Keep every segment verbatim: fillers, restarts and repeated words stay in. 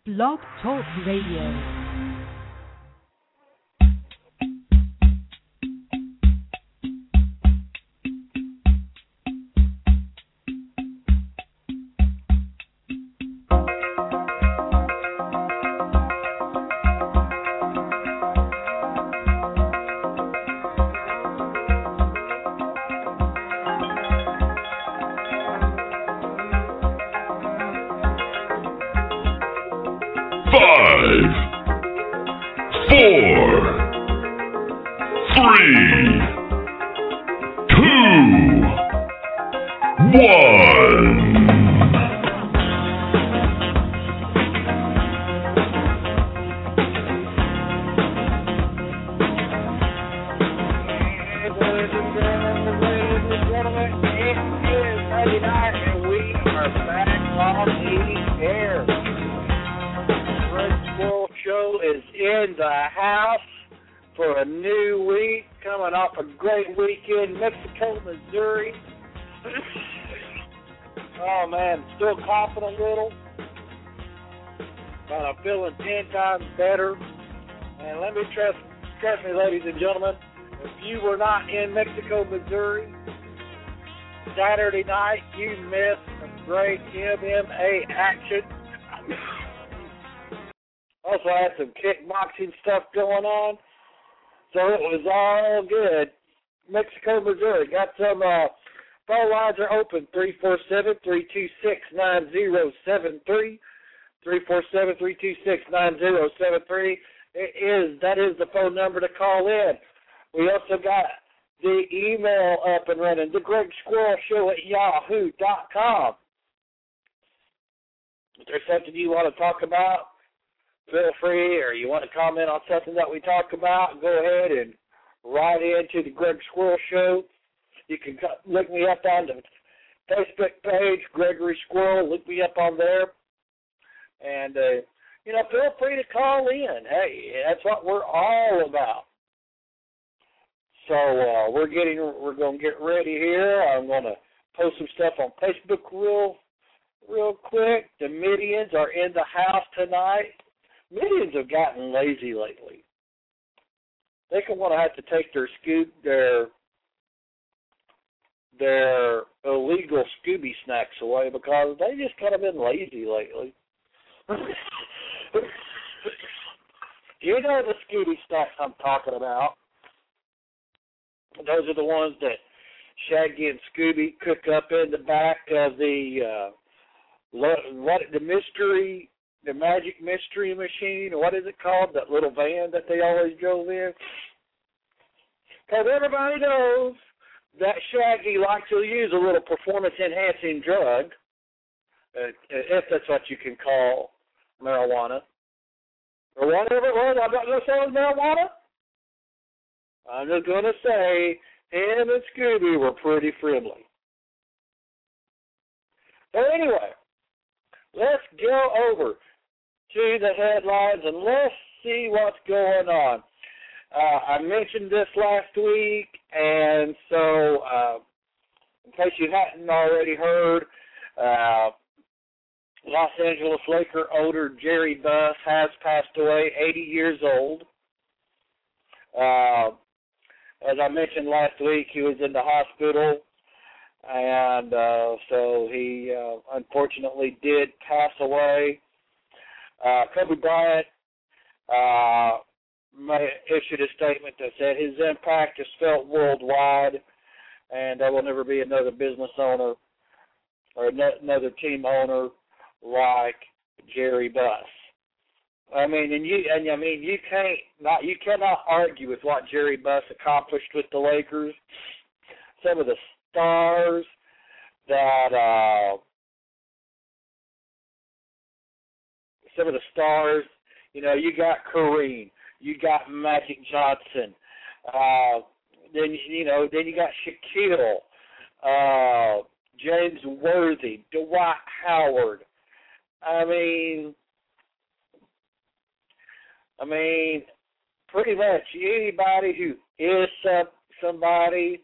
Blog Talk Radio. Better. And let me trust, trust me, ladies and gentlemen, if you were not in Mexico, Missouri, Saturday night, you missed some great M M A action. Also, I had some kickboxing stuff going on, so it was all good. Mexico, Missouri, got some, uh, phone lines are open, three four seven, three two six, nine zero seven three. three four seven, three two six, nine zero seven three. It is, that is the phone number to call in. We also got the email up and running, the Greg Squirrel Show at yahoo dot com. If there's something you want to talk about, feel free, or you want to comment on something that we talk about, go ahead and write into the Greg Squirrel Show. You can look me up on the Facebook page, Gregory Squirrel. Look me up on there. And, uh, you know, feel free to call in. Hey, that's what we're all about. So uh, we're getting, we're going to get ready here. I'm going to post some stuff on Facebook real, real quick. The Midians are in the house tonight. Midians have gotten lazy lately. They can want to have to take their scoop, their, their illegal Scooby snacks away because they just kind of been lazy lately. You know the Scooby snacks I'm talking about. Those are the ones that Shaggy and Scooby cook up in the back of the uh, what the mystery, the magic mystery machine, or what is it called? That little van that they always drove in. Because everybody knows that Shaggy likes to use a little performance-enhancing drug, uh, if that's what you can call marijuana, or whatever it was. I'm not going to say it was marijuana. I'm just going to say him and Scooby were pretty friendly. So anyway, let's go over to the headlines and let's see what's going on. Uh, I mentioned this last week, and so uh, in case you hadn't already heard, uh, Los Angeles Laker owner Jerry Buss has passed away, eighty years old. Uh, as I mentioned last week, he was in the hospital, and uh, so he uh, unfortunately did pass away. Uh, Kobe Bryant uh, issued a statement that said his impact is felt worldwide, and there will never be another business owner or another team owner like Jerry Buss. I mean, and you, and I mean, you can't not, you cannot argue with what Jerry Buss accomplished with the Lakers. Some of the stars that, uh, some of the stars, you know, you got Kareem, you got Magic Johnson, uh, then you know, then you got Shaquille, uh, James Worthy, Dwight Howard. I mean, I mean, pretty much anybody who is some, somebody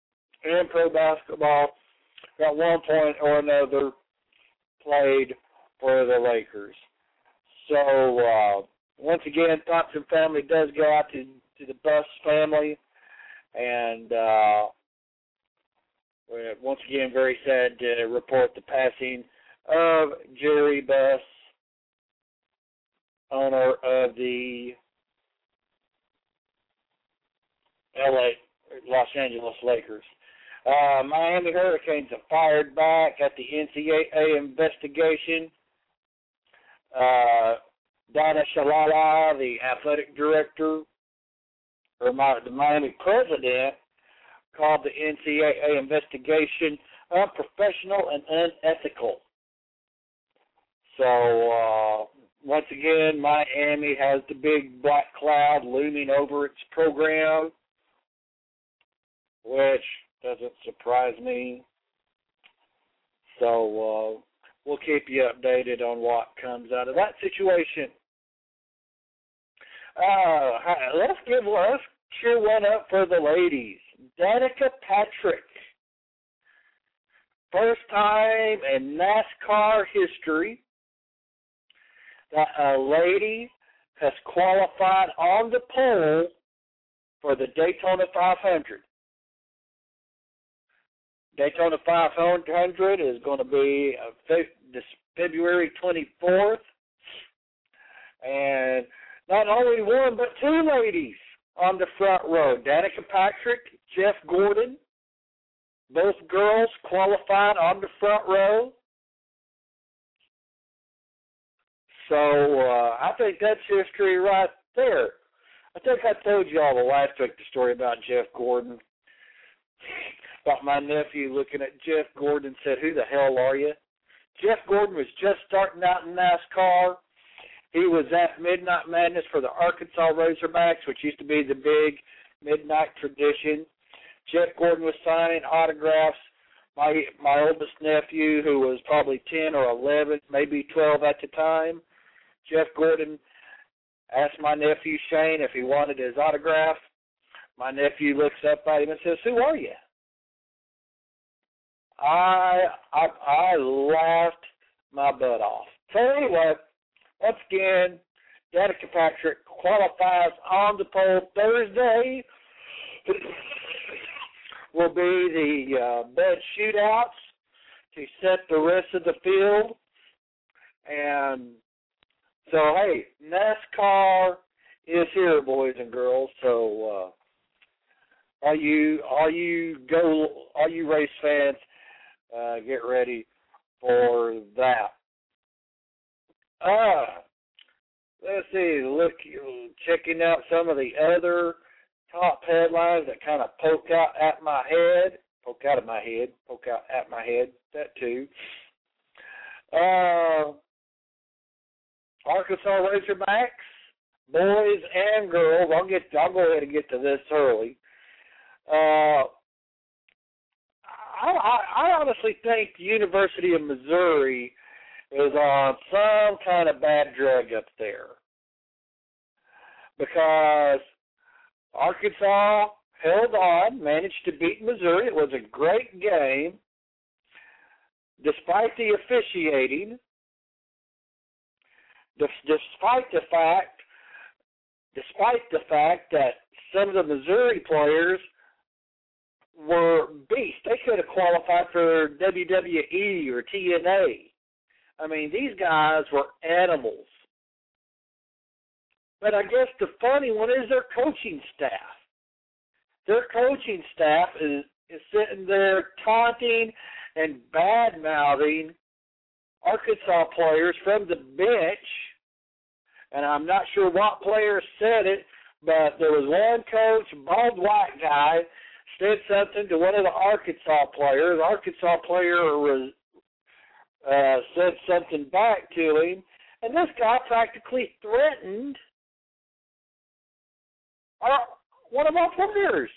in pro basketball at one point or another played for the Lakers. So, uh, once again, thoughts and family does go out to, to the Buss family. And uh, once again, very sad to report the passing of Jerry Buss, owner of the L A Los Angeles Lakers. Uh, Miami Hurricanes have fired back at the N C double A investigation. Uh, Donna Shalala, the athletic director, or my, the Miami president, called the N C double A investigation unprofessional and unethical. So, uh, once again, Miami has the big black cloud looming over its program, which doesn't surprise me. So, uh, we'll keep you updated on what comes out of that situation. Uh, let's give let's cheer one up for the ladies. Danica Patrick. First time in NASCAR history that a lady has qualified on the pole for the Daytona five hundred. Daytona five hundred is going to be this February twenty-fourth. And not only one, but two ladies on the front row. Danica Patrick, Jeff Gordon, both girls qualified on the front row. So uh, I think that's history right there. I think I told you all the last week the story about Jeff Gordon. About my nephew looking at Jeff Gordon and said, "Who the hell are you?" Jeff Gordon was just starting out in NASCAR. He was at Midnight Madness for the Arkansas Razorbacks, which used to be the big midnight tradition. Jeff Gordon was signing autographs. My my oldest nephew, who was probably ten or eleven, maybe twelve at the time, Jeff Gordon asked my nephew Shane if he wanted his autograph. My nephew looks up at him and says, "Who are you?" I, I I laughed my butt off. So anyway, once again, Danica Patrick qualifies on the pole Thursday. Will be the uh, bed shootouts to set the rest of the field. And so, hey, NASCAR is here, boys and girls. So, uh, all you, all you go, all you race fans, uh, get ready for that. Uh, let's see. Look, checking out some of the other top headlines that kind of poke out at my head, poke out of my head, poke out at my head, that too. Uh, Arkansas Razorbacks, boys and girls. I'll get. I'll go ahead and get to this early. Uh, I, I, I honestly think the University of Missouri is on some kind of bad drug up there, because Arkansas held on, managed to beat Missouri. It was a great game, despite the officiating, despite the fact, despite the fact that some of the Missouri players were beasts. They could have qualified for W W E or T N A. I mean, these guys were animals. But I guess the funny one is their coaching staff. Their coaching staff is, is sitting there taunting and bad-mouthing Arkansas players from the bench. And I'm not sure what player said it, but there was one coach, bald white guy, said something to one of the Arkansas players. The Arkansas player was, uh, said something back to him, and this guy practically threatened our, one of our players.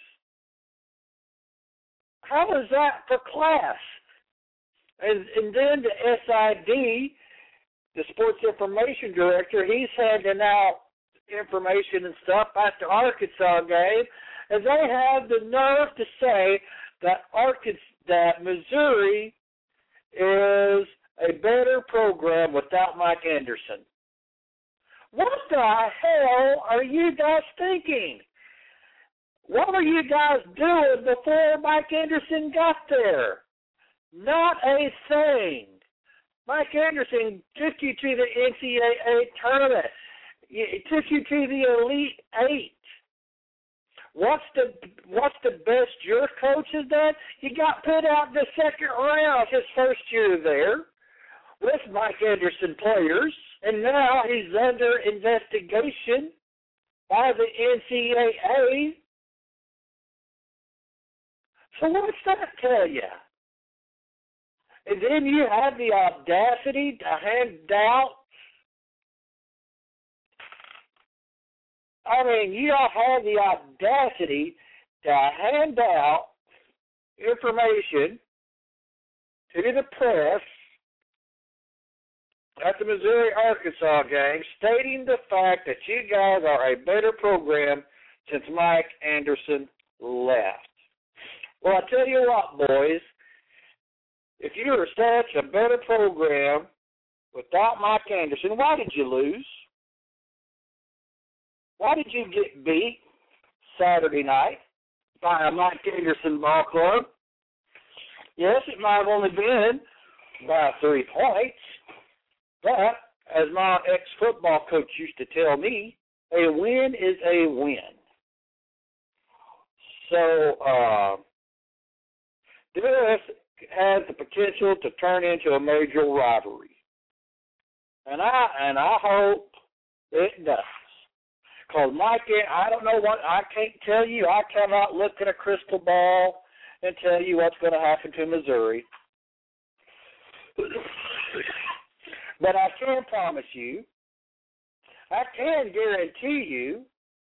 How is that for class? And, and then the S I D, the Sports Information Director, he's handing out information and stuff at the Arkansas game, and they have the nerve to say that Arkansas, that Missouri is a better program without Mike Anderson. What the hell are you guys thinking? What were you guys doing before Mike Anderson got there? Not a thing. Mike Anderson took you to the N C double A tournament. It took you to the Elite Eight. What's the what's the best your coach has done? He got put out in the second round his first year there with Mike Anderson players, and now he's under investigation by the N C double A. So what's that tell you? And then you have the audacity to hand out, I mean, you all have the audacity to hand out information to the press at the Missouri-Arkansas game stating the fact that you guys are a better program since Mike Anderson left. Well, I tell you what, boys, if you were such a better program without Mike Anderson, why did you lose? Why did you get beat Saturday night by a Mike Anderson ball club? Yes, it might have only been by three points, but as my ex-football coach used to tell me, a win is a win. So, uh, this has the potential to turn into a major rivalry. And I and I hope it does. Because Mike, I don't know what, I can't tell you, I cannot look at a crystal ball and tell you what's going to happen to Missouri. But I can promise you, I can guarantee you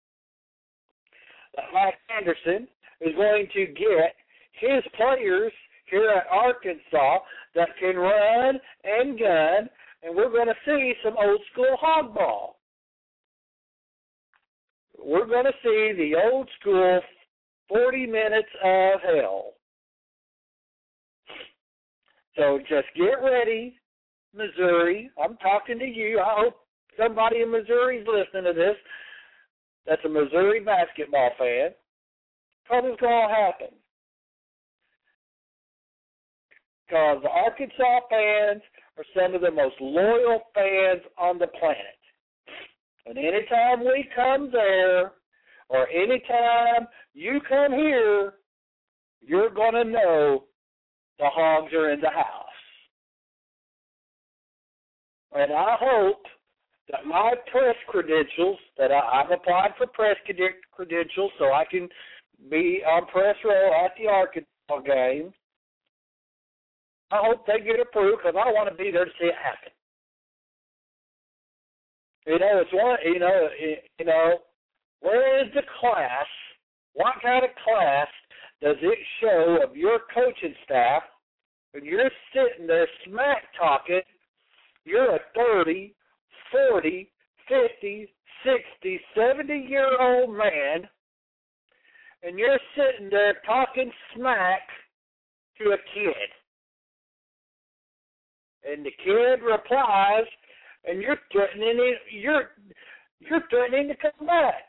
that Mike Anderson is going to get his players here at Arkansas that can run and gun, and we're going to see some old school hog ball. We're going to see the old school forty minutes of hell. So just get ready, Missouri. I'm talking to you. I hope somebody in Missouri is listening to this that's a Missouri basketball fan. Because it's going to happen. Because the Arkansas fans are some of the most loyal fans on the planet. And anytime we come there, or anytime you come here, you're going to know the hogs are in the house. And I hope that my press credentials, that I, I've applied for press credentials so I can be on press row at the Arkansas game, I hope they get approved because I want to be there to see it happen. You know, it's one. You know, you know, where is the class? What kind of class does it show of your coaching staff when you're sitting there smack talking? You're a thirty, forty, fifty, sixty, seventy year old man, and you're sitting there talking smack to a kid, and the kid replies. And you're threatening it, you're you're threatening to come back.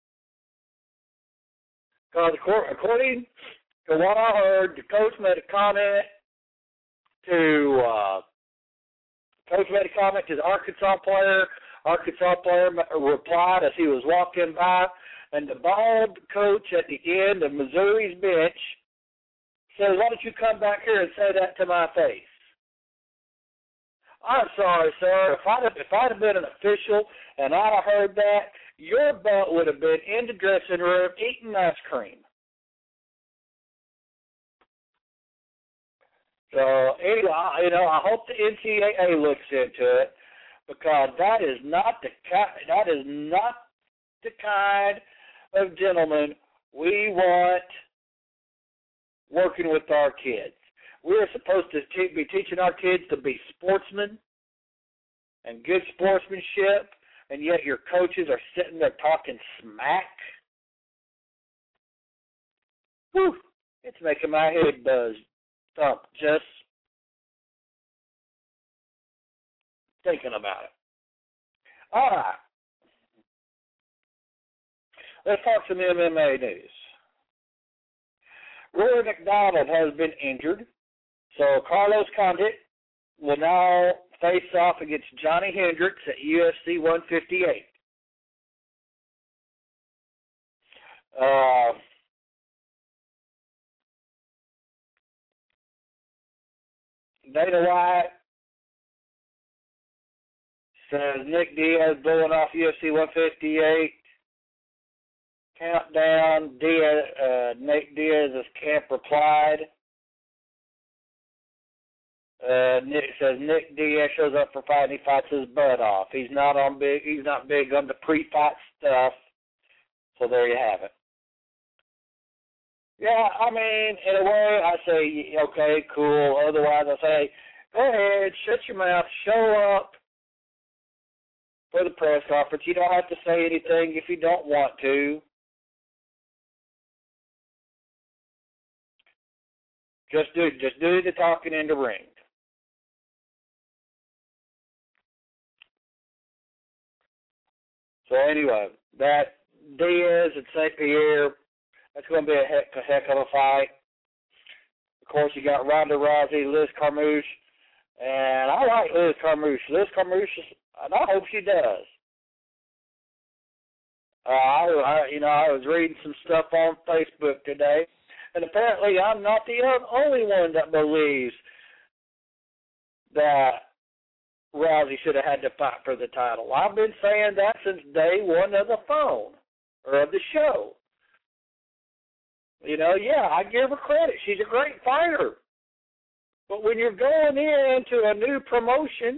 Because according to what I heard, the coach made a comment to uh, coach made a comment to the Arkansas player. Arkansas player replied as he was walking by, and the bald coach at the end of Missouri's bench said, "Why don't you come back here and say that to my face?" I'm sorry, sir. If I'd, have, if I'd have been an official and I'd have heard that, your butt would have been in the dressing room eating ice cream. So, anyway, you know, I hope the N C double A looks into it because that is not the that is not the kind of gentleman we want working with our kids. We're supposed to te- be teaching our kids to be sportsmen and good sportsmanship, and yet your coaches are sitting there talking smack. Whew, it's making my head buzz thump just thinking about it. All right. Let's talk some M M A news. Rory McDonald has been injured, so Carlos Condit will now face off against Johnny Hendricks at U F C one fifty-eight. Uh, Dana White says Nick Diaz blowing off U F C one fifty-eight. Countdown. Diaz, uh, Nick Diaz's camp replied. Uh, Nick says Nick Diaz shows up for fight and he fights his butt off. He's not on big. He's not big on the pre-fight stuff. So there you have it. Yeah, I mean, in a way, I say okay, cool. Otherwise, I say go ahead, shut your mouth, show up for the press conference. You don't have to say anything if you don't want to. Just do just do the talking in the ring. So anyway, that Diaz and Saint Pierre, that's going to be a heck, a heck of a fight. Of course, you got Ronda Rousey, Liz Carmouche, and I like Liz Carmouche. Liz Carmouche, and I hope she does. Uh, I, I, you know, I was reading some stuff on Facebook today, and apparently I'm not the only one that believes that Rousey should have had to fight for the title. I've been saying that since day one of the phone, or of the show. You know, yeah, I give her credit. She's a great fighter. But when you're going into a new promotion,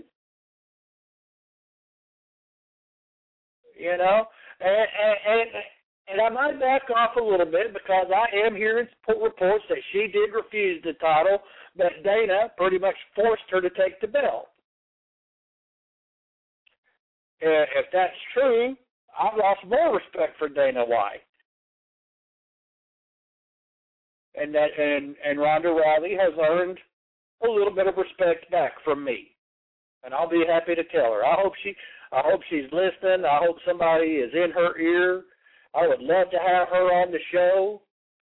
you know, and, and, and And I might back off a little bit because I am hearing reports that she did refuse the title, but Dana pretty much forced her to take the belt. Uh, if that's true, I've lost more respect for Dana White. And that and, and Ronda Rousey has earned a little bit of respect back from me. And I'll be happy to tell her. I hope she I hope she's listening. I hope somebody is in her ear. I would love to have her on the show.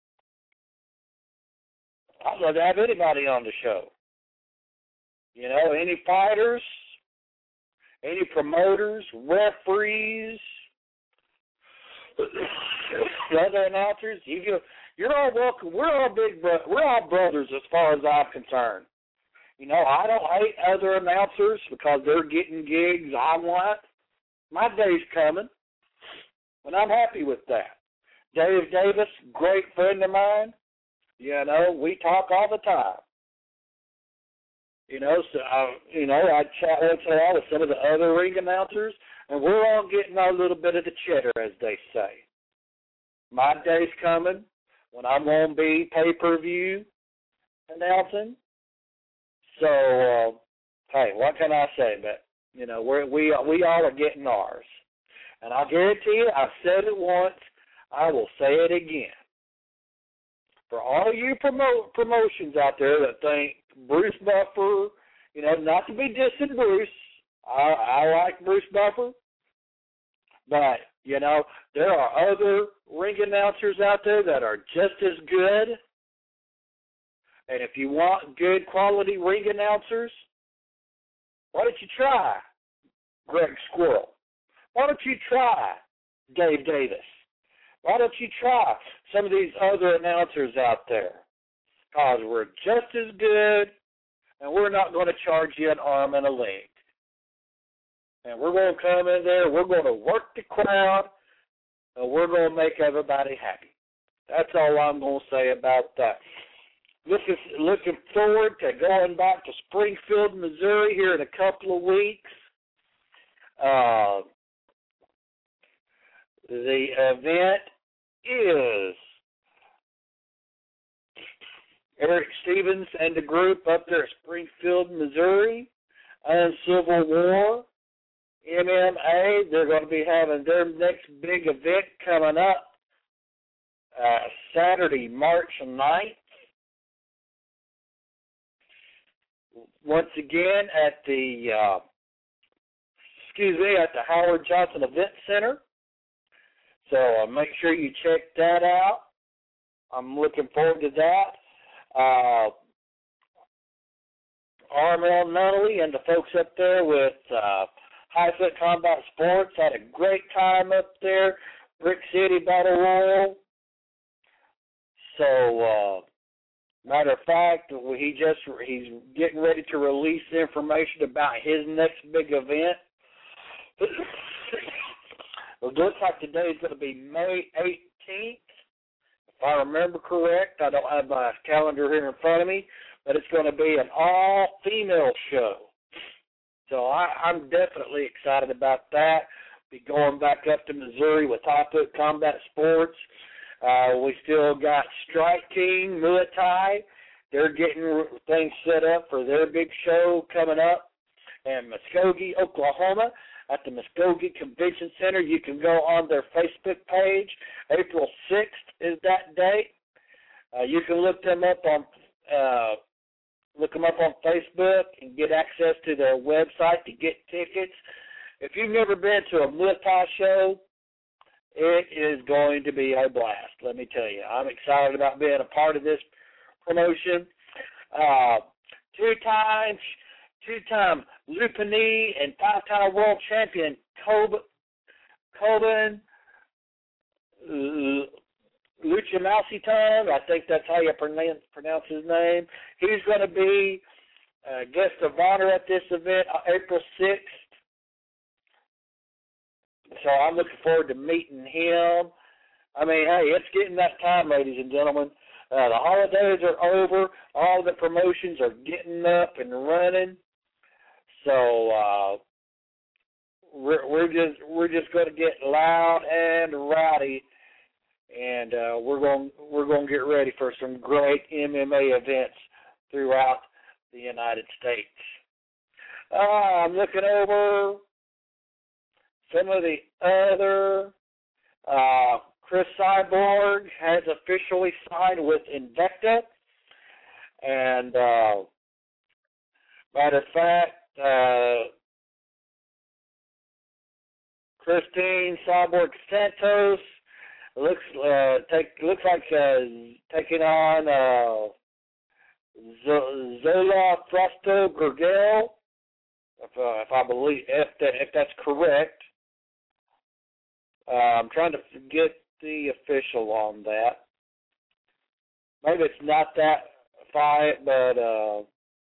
I'd love to have anybody on the show. You know, any fighters, any promoters, referees, other announcers. You, you're all welcome. We're all big. Bro- we're all brothers as far as I'm concerned. You know, I don't hate other announcers because they're getting gigs I want. My day's coming. And I'm happy with that. Dave Davis, great friend of mine. You know, we talk all the time. You know, so I, you know, I chat once in a while with some of the other ring announcers, and we're all getting our little bit of the cheddar, as they say. My day's coming when I'm going to be pay-per-view announcing. So, uh, hey, what can I say? But you know, we're, we we all are getting ours. And I guarantee you, I've said it once, I will say it again. For all you promote promotions out there that think Bruce Buffer, you know, not to be dissing Bruce, I, I like Bruce Buffer, but, you know, there are other ring announcers out there that are just as good. And if you want good quality ring announcers, why don't you try Greg Squirrel? Why don't you try Dave Davis? Why don't you try some of these other announcers out there? Because we're just as good, and we're not going to charge you an arm and a leg. And we're going to come in there, we're going to work the crowd, and we're going to make everybody happy. That's all I'm going to say about that. Looking, looking forward to going back to Springfield, Missouri here in a couple of weeks. Uh, The event is Eric Stevens and the group up there at Springfield, Missouri, and Civil War, M M A. They're going to be having their next big event coming up uh, Saturday, March ninth. Once again at the uh, excuse me, at the Howard Johnson Event Center. So uh, make sure you check that out. I'm looking forward to that. Uh, R M L Nunnally and the folks up there with uh, High Foot Combat Sports had a great time up there. Brick City Battle Royal. So, uh, matter of fact, he just he's getting ready to release the information about his next big event. It looks like today is going to be May eighteenth. If I remember correct, I don't have my calendar here in front of me, but it's going to be an all-female show. So I, I'm definitely excited about that. Be going back up to Missouri with High Foot Combat Sports. Uh, we still got Strike King, Muay Thai. They're getting things set up for their big show coming up in Muskogee, Oklahoma, at the Muskogee Convention Center. You can go on their Facebook page. April sixth is that date. Uh, you can look them up on uh, look them up on Facebook and get access to their website to get tickets. If you've never been to a Muay Thai show, it is going to be a blast, let me tell you. I'm excited about being a part of this promotion. Uh, two times, two-time Lupini and five-time world champion Cob- Coben uh, Luchamausiton, I think that's how you pronounce, pronounce his name. He's going to be a guest of honor at this event on April sixth. So I'm looking forward to meeting him. I mean, hey, it's getting that time, ladies and gentlemen. Uh, the holidays are over. All the promotions are getting up and running. So uh, we're, we're just we're just going to get loud and rowdy, and uh, we're going we're going to get ready for some great M M A events throughout the United States. Uh, I'm looking over some of the other, uh, Chris Cyborg has officially signed with Invicta. And, uh, matter of fact, uh, Christine Cyborg Santos looks uh, take looks like uh, taking on uh, Z- Zola Frosto Gurgel, if, uh, if I believe if that if that's correct. Uh, I'm trying to get the official on that. Maybe it's not that fight, but uh,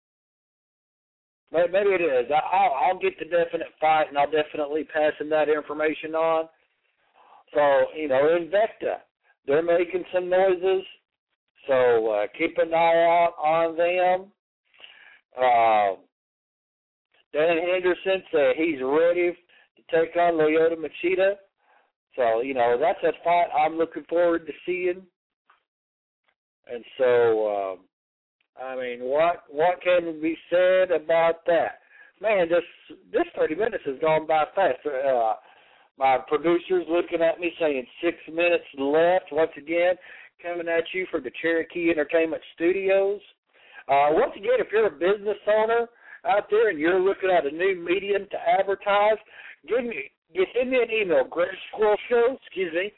maybe it is. I'll, I'll get the definite fight, and I'll definitely pass in that information on. So, you know, Invicta, they're making some noises, so uh, keep an eye out on them. Uh, Dan Henderson said he's ready to take on Lyoto Machida. So, you know, that's a fight I'm looking forward to seeing. And so, um, I mean, what what can be said about that? Man, this this thirty minutes has gone by fast. Uh, my producer's looking at me saying six minutes left. Once again, coming at you for the Cherokee Entertainment Studios. Uh, once again, if you're a business owner out there and you're looking at a new medium to advertise, give me Just send me an email, Greg Squirrel Show, excuse me,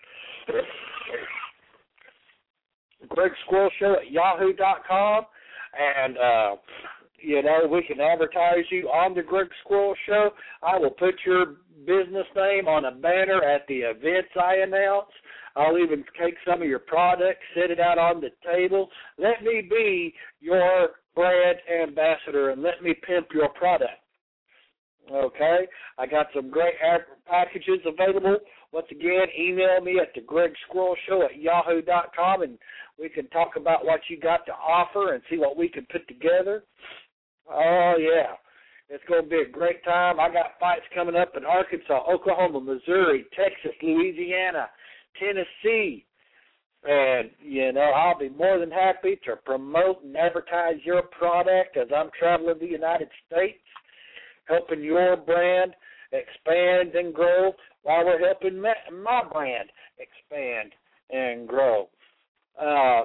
Greg Squirrel Show at yahoo dot com, and, uh, you know, we can advertise you on the Greg Squirrel Show. I will put your business name on a banner at the events I announce. I'll even take some of your products, set it out on the table. Let me be your brand ambassador and let me pimp your product. Okay, I got some great packages available. Once again, email me at the Greg Squirrel Show at yahoo dot com, and we can talk about what you got to offer and see what we can put together. Oh, yeah, it's going to be a great time. I got fights coming up in Arkansas, Oklahoma, Missouri, Texas, Louisiana, Tennessee. And, you know, I'll be more than happy to promote and advertise your product as I'm traveling the United States, helping your brand expand and grow while we're helping my, my brand expand and grow. Uh,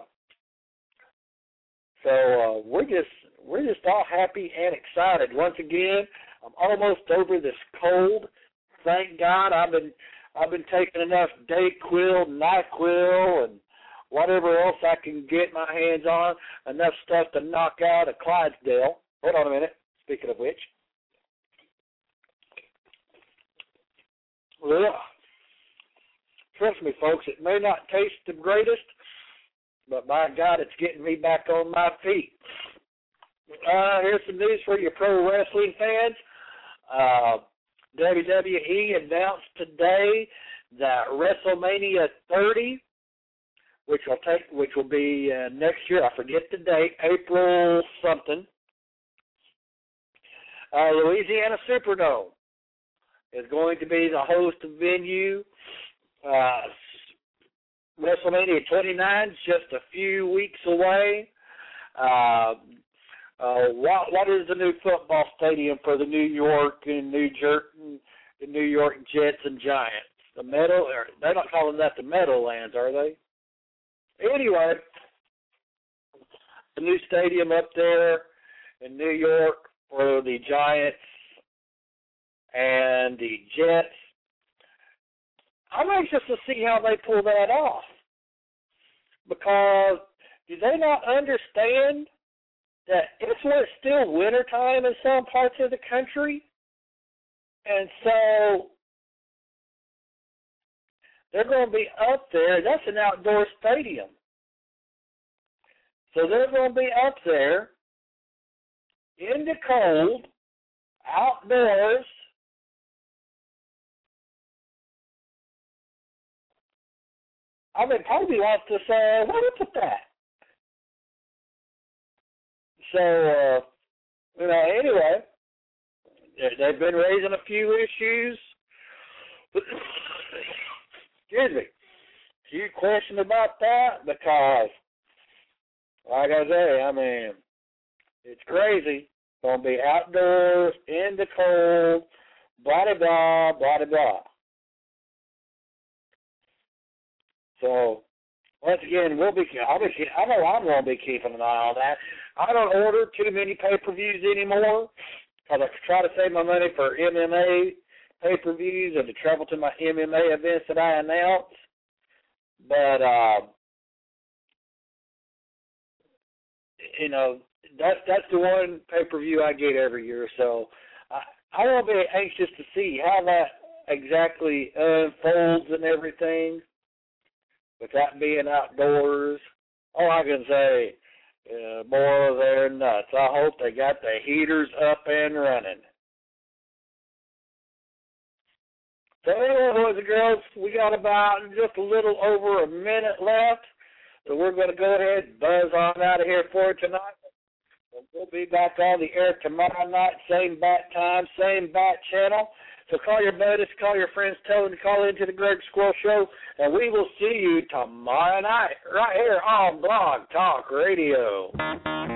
so uh, we're just we're just all happy and excited. Once again, I'm almost over this cold. Thank God I've been I've been taking enough Dayquil, NyQuil, and whatever else I can get my hands on, enough stuff to knock out a Clydesdale. Hold on a minute, speaking of which. Ugh. Trust me, folks, it may not taste the greatest, but by God, it's getting me back on my feet. Uh, here's some news for your pro wrestling fans. Uh, W W E announced today that WrestleMania thirty, which will take, which will be uh, next year. I forget the date, April something. Uh, Louisiana Superdome is going to be the host venue. Uh, WrestleMania twenty-nine is just a few weeks away. Uh, uh, what, what is the new football stadium for the New York and New Jersey, the New York Jets and Giants? The Meadow? They're not calling that the Meadowlands, are they? Anyway, the new stadium up there in New York for the Giants and the Jets. I'm anxious to see how they pull that off, because do they not understand that it's when it's still wintertime in some parts of the country? And so they're going to be up there. That's an outdoor stadium. So they're going to be up there in the cold, outdoors, I mean, probably wants to say, what up with that? So, uh, you know, anyway, they've been raising a few issues. Excuse me. A few questions about that, because, like I say, I mean, it's crazy. Going to be outdoors, in the cold, blah, blah, blah, blah, blah. So, once again, we'll be, I'll be, I know I'm going to be keeping an eye on that. I don't order too many pay-per-views anymore, because I try to save my money for M M A pay-per-views and to travel to my M M A events that I announce. But, uh, you know, that's, that's the one pay-per-view I get every year. So I, I will be anxious to see how that exactly unfolds and everything. With that being outdoors, all I can say, uh, boy, they're nuts. I hope they got the heaters up and running. So anyway, boys and girls, we got about just a little over a minute left, so we're going to go ahead and buzz on out of here for tonight. We'll be back on the air tomorrow night, same bat time, same bat channel. So call your buddies, call your friends, tell them to call into the Greg Squirrel Show, and we will see you tomorrow night right here on Blog Talk Radio.